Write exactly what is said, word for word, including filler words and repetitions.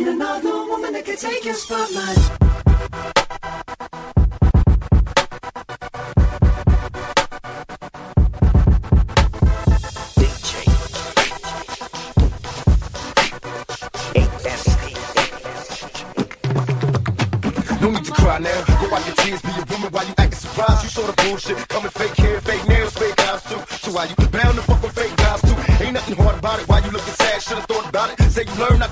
Ain't another woman that can take your spotlight. No need to cry now. Go wipe your tears, be a woman while you acting surprised. You saw the bullshit coming fake here.